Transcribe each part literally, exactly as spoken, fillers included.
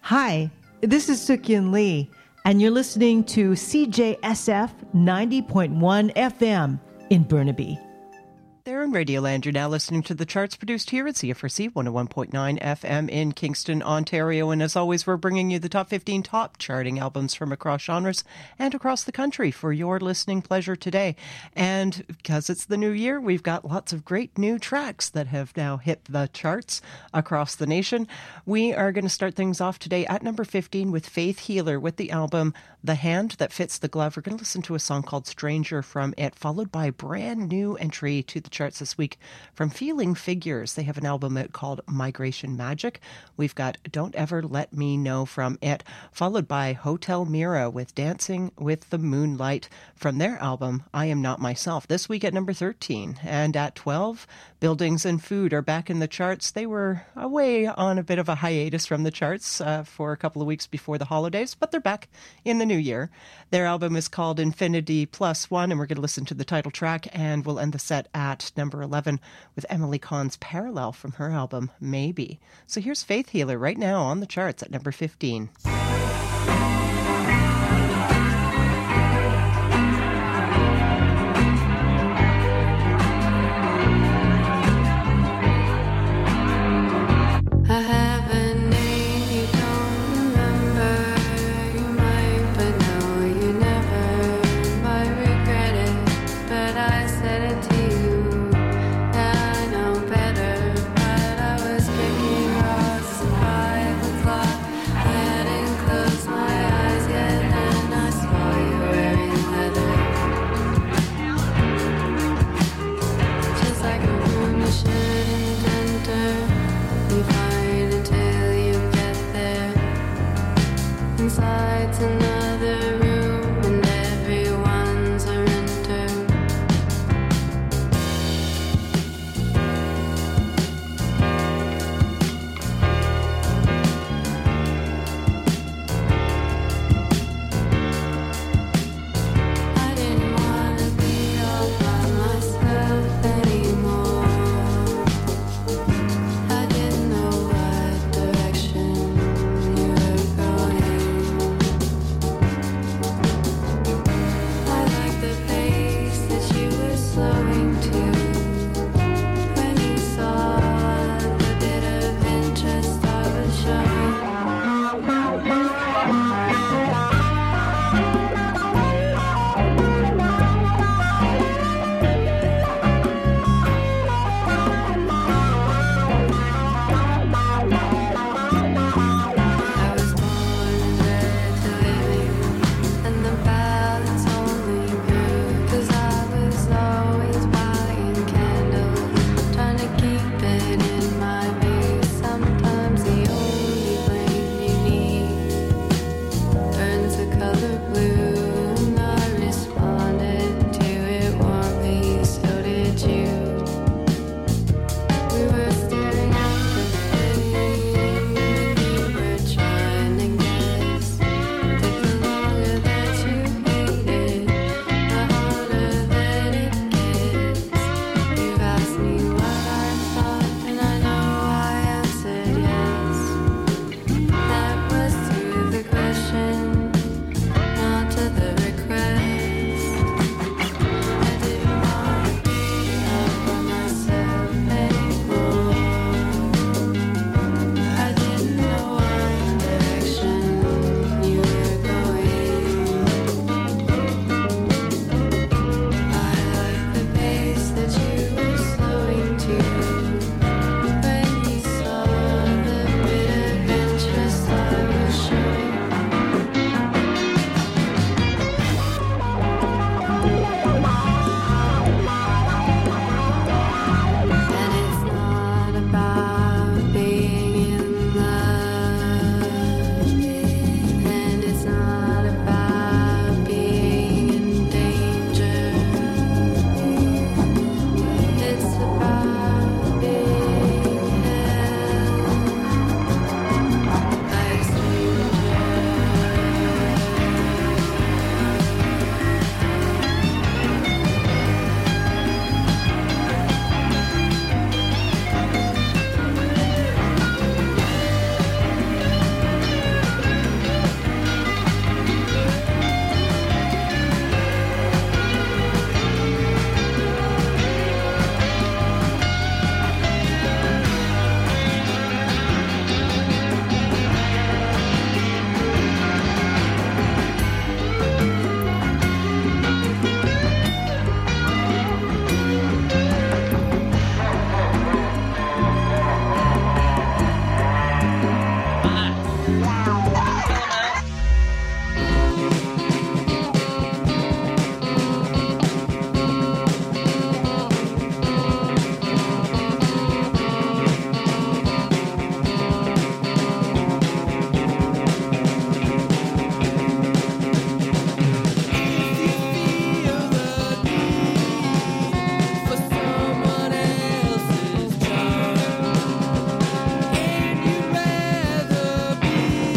Hi, this is Suk-Yin Lee, and you're listening to C J S F ninety point one F M in Burnaby. There in Radioland, you're now listening to the charts produced here at C F R C one oh one point nine F M in Kingston, Ontario. And as always, we're bringing you the top fifteen top charting albums from across genres and across the country for your listening pleasure today. And because it's the new year, we've got lots of great new tracks that have now hit the charts across the nation. We are going to start things off today at number fifteen with Faith Healer with the album The Hand That Fits the Glove. We're going to listen to a song called Stranger from it, followed by a brand new entry to the charts this week from Feeling Figures. They have an album called Migration Magic. We've got Don't Ever Let Me Know from it, followed by Hotel Mira with Dancing with the Moonlight from their album I Am Not Myself. This week at number thirteen. And at twelve, Buildings and Food are back in the charts. They were away on a bit of a hiatus from the charts uh, for a couple of weeks before the holidays, but they're back in the new year. Their album is called Infinity Plus One, and we're going to listen to the title track, and we'll end the set at number eleven with Emily Kahn's Parallel from her album Maybe. So here's Faith Healer right now on the charts at number fifteen. My Can you rather be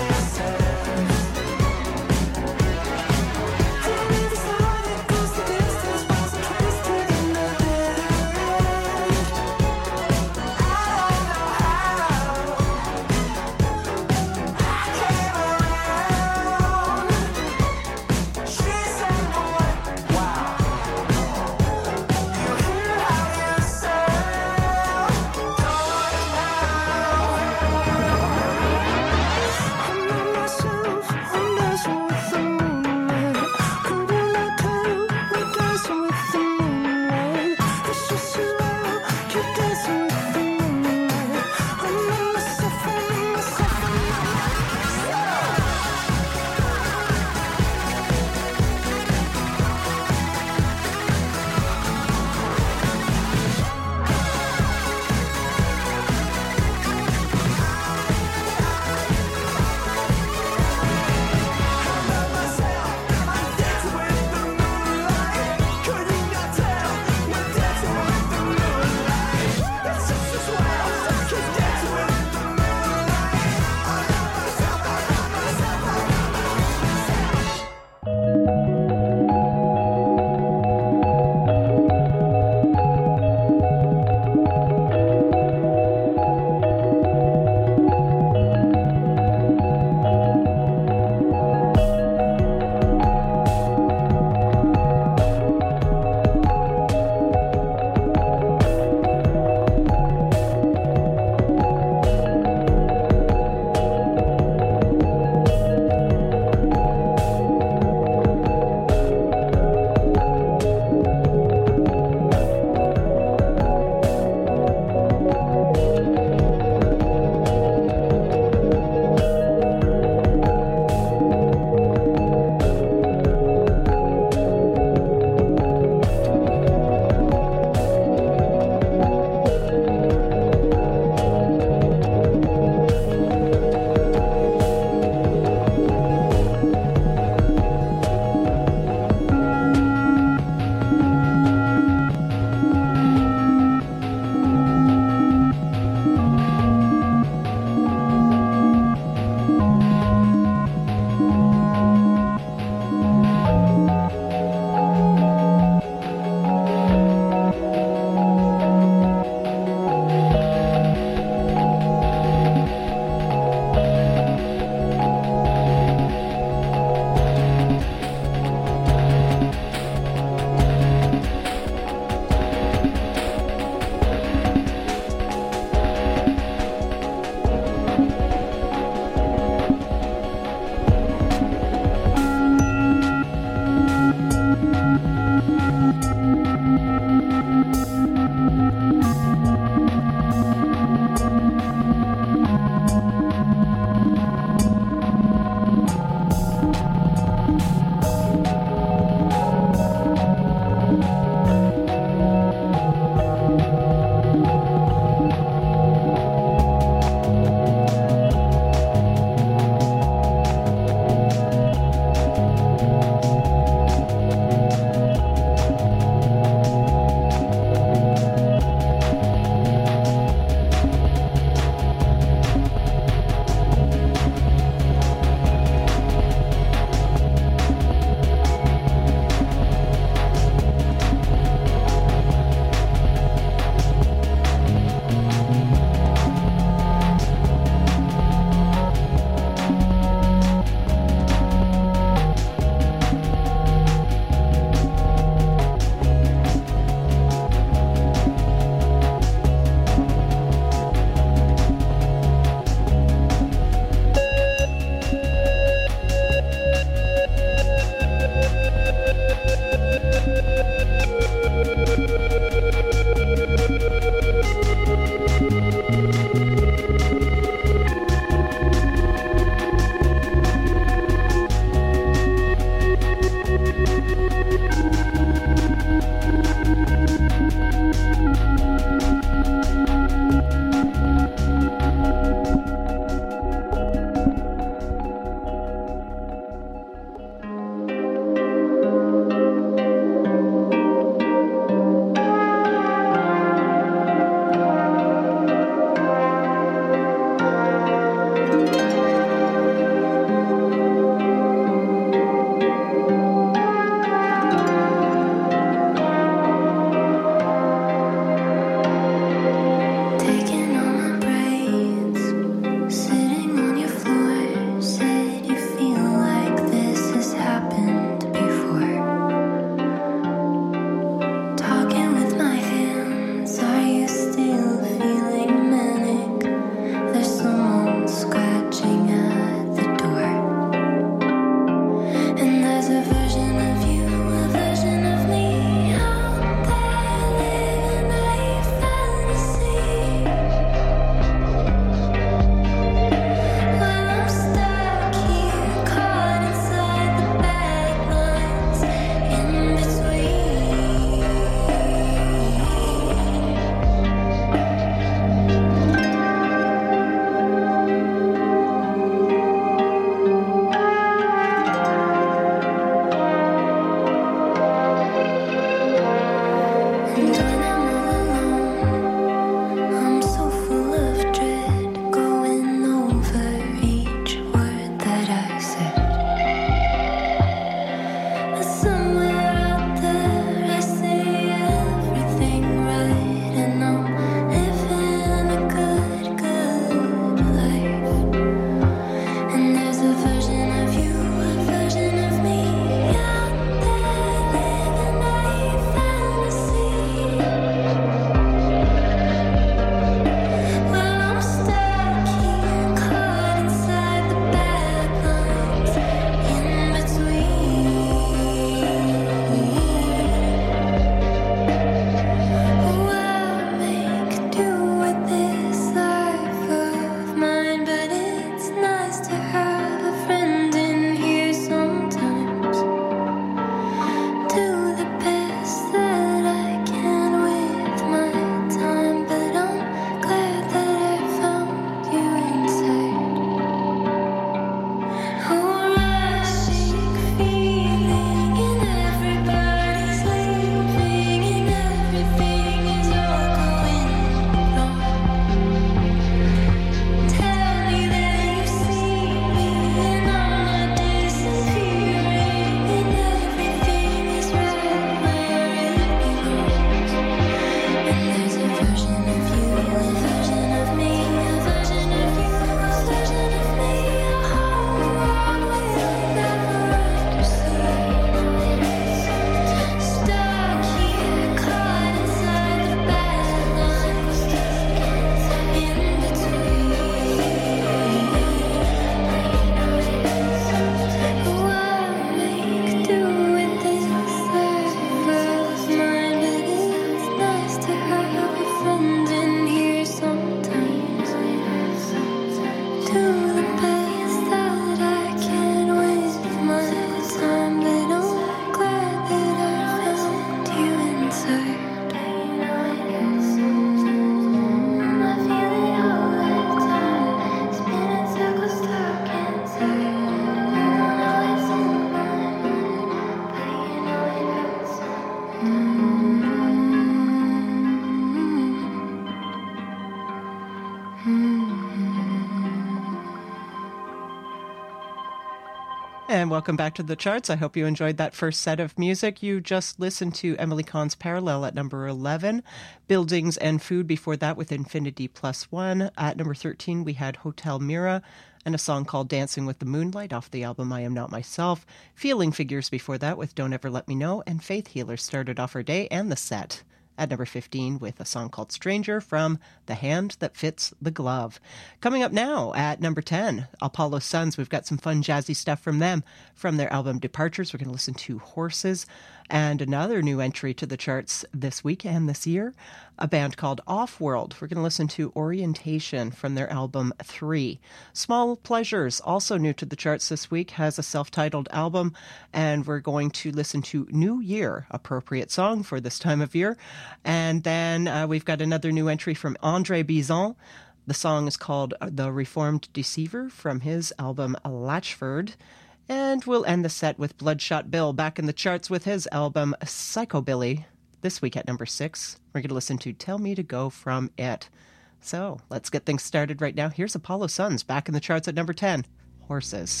And welcome back to the charts. I hope you enjoyed that first set of music. You just listened to Emily Kahn's Parallel at number eleven, Buildings and Food before that with Infinity Plus One. At number thirteen, we had Hotel Mira and a song called Dancing with the Moonlight off the album I Am Not Myself. Feeling Figures before that with Don't Ever Let Me Know, and Faith Healer started off our day and the set at number fifteen with a song called Stranger from The Hand That Fits the Glove. Coming up now at number ten, Apollo Suns. We've got some fun jazzy stuff from them. From their album Departures, we're going to listen to Horses. And another new entry to the charts this week and this year, a band called Off-World. We're going to listen to Orientation from their album Three. Small Pleasures, also new to the charts this week, has a self-titled album, and we're going to listen to New Year, appropriate song for this time of year. And then uh, we've got another new entry from Andre Bizon. The song is called The Reformed Deceiver from his album Latchford. And we'll end the set with Bloodshot Bill back in the charts with his album Psychobilly. This week at number six, we're going to listen to Tell Me to Go from It. So let's get things started right now. Here's Apollo Suns back in the charts at number ten, Horses.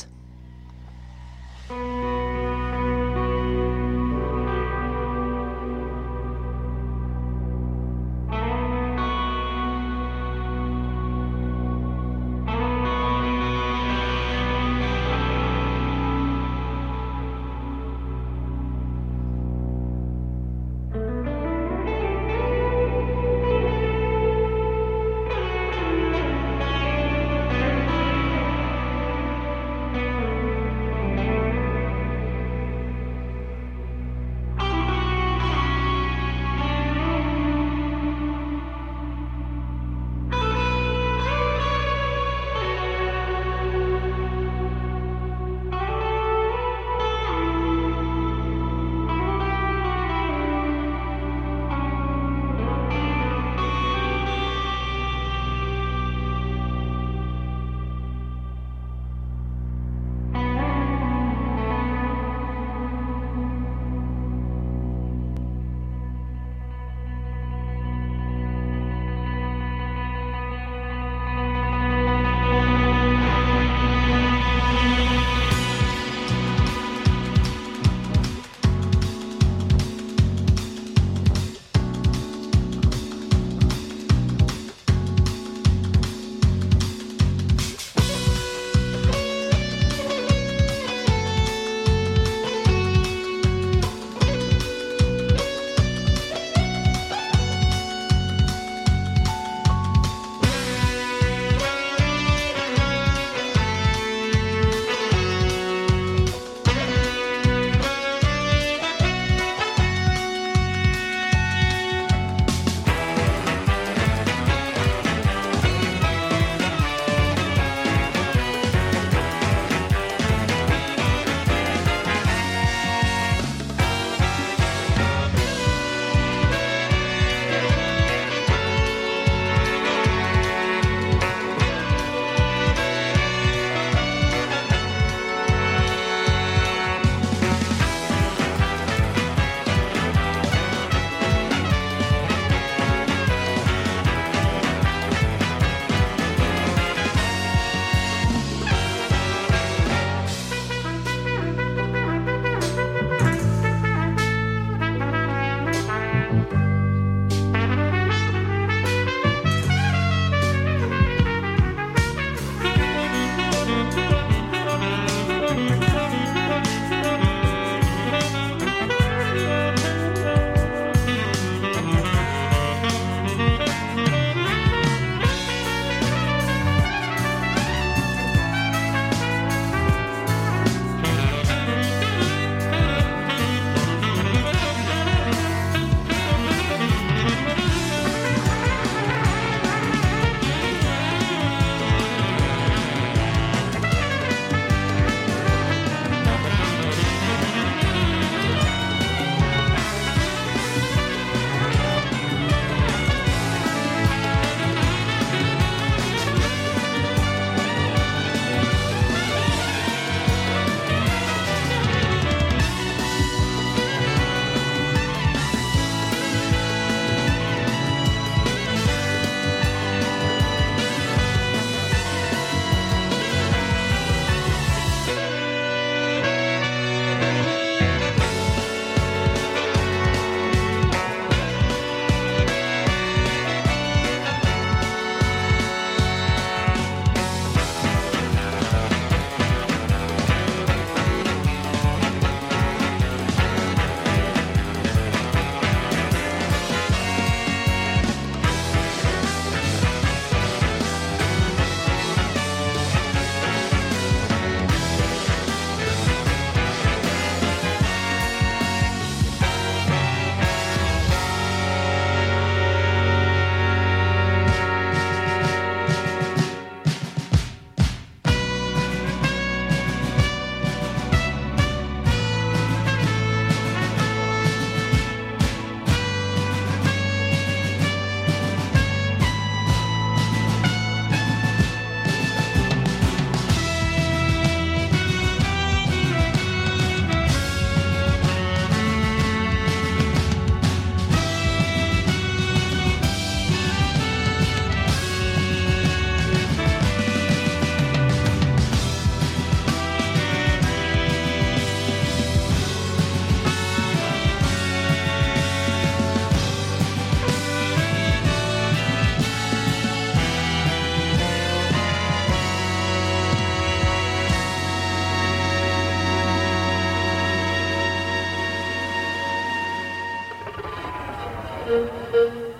Thank you.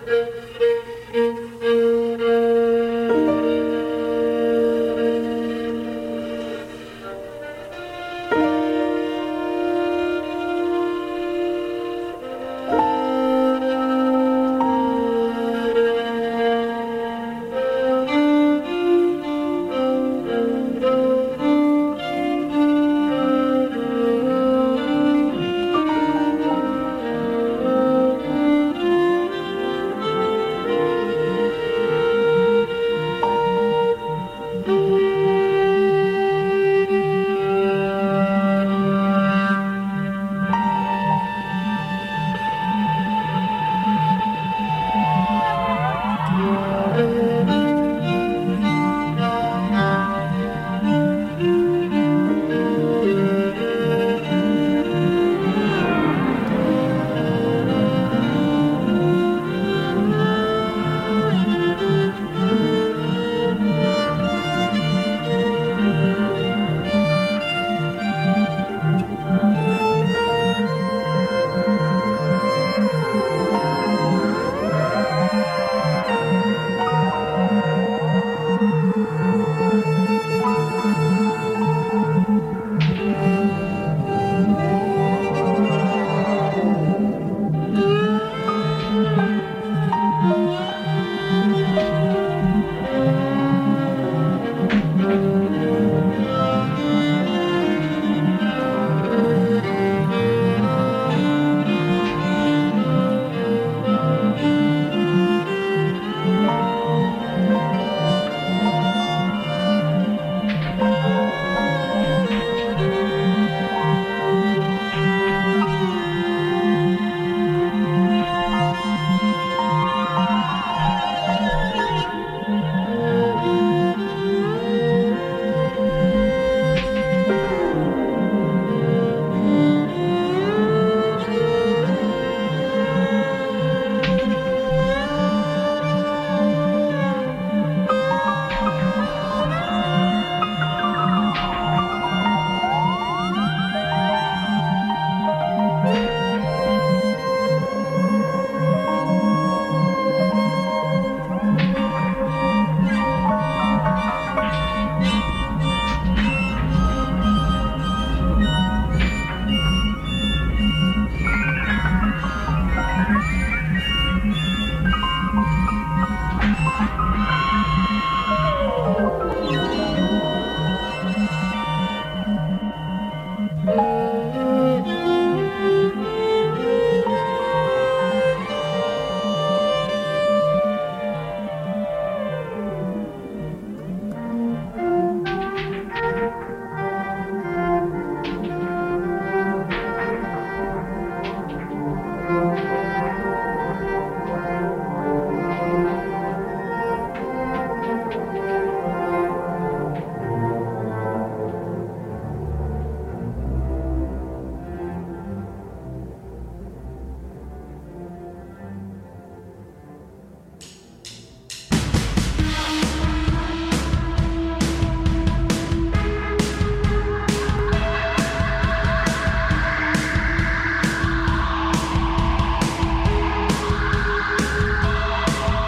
Thank you.